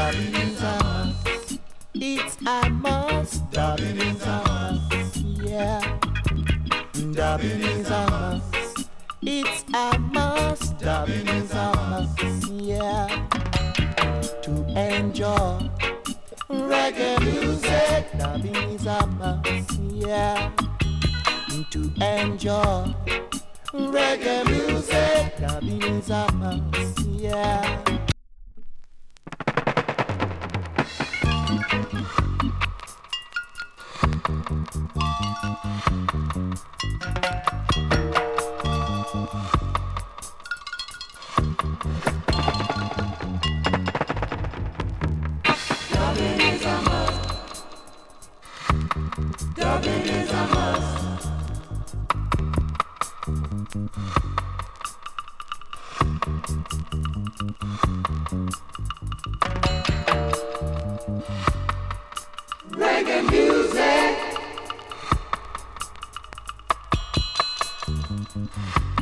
Dubbing is a must. It's a must. Dubbing is a must. Yeah. Dubbing is a must. It's a must. Dubbing is a must. Yeah. To enjoy reggae music. Dubbing is a must. Yeah. To enjoy reggae music. Dubbing is a must. Yeah. Dubbing is a must. Dubbing is a must. Reggae music.